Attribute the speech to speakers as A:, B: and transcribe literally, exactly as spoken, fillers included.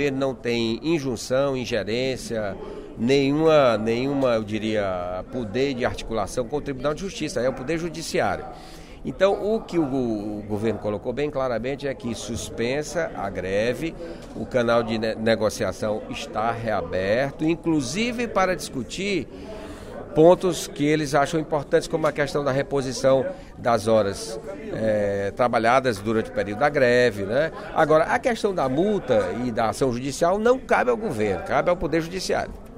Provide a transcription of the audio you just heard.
A: governo não tem injunção, ingerência, nenhuma, nenhuma, eu diria, poder de articulação com o Tribunal de Justiça, é o Poder Judiciário. Então, o que o, o governo colocou bem claramente é que suspensa a greve, o canal de ne- negociação está reaberto, inclusive para discutir pontos que eles acham importantes, como a questão da reposição das horas é, trabalhadas durante o período da greve, né? Agora, a questão da multa e da ação judicial não cabe ao governo, cabe ao Poder Judiciário.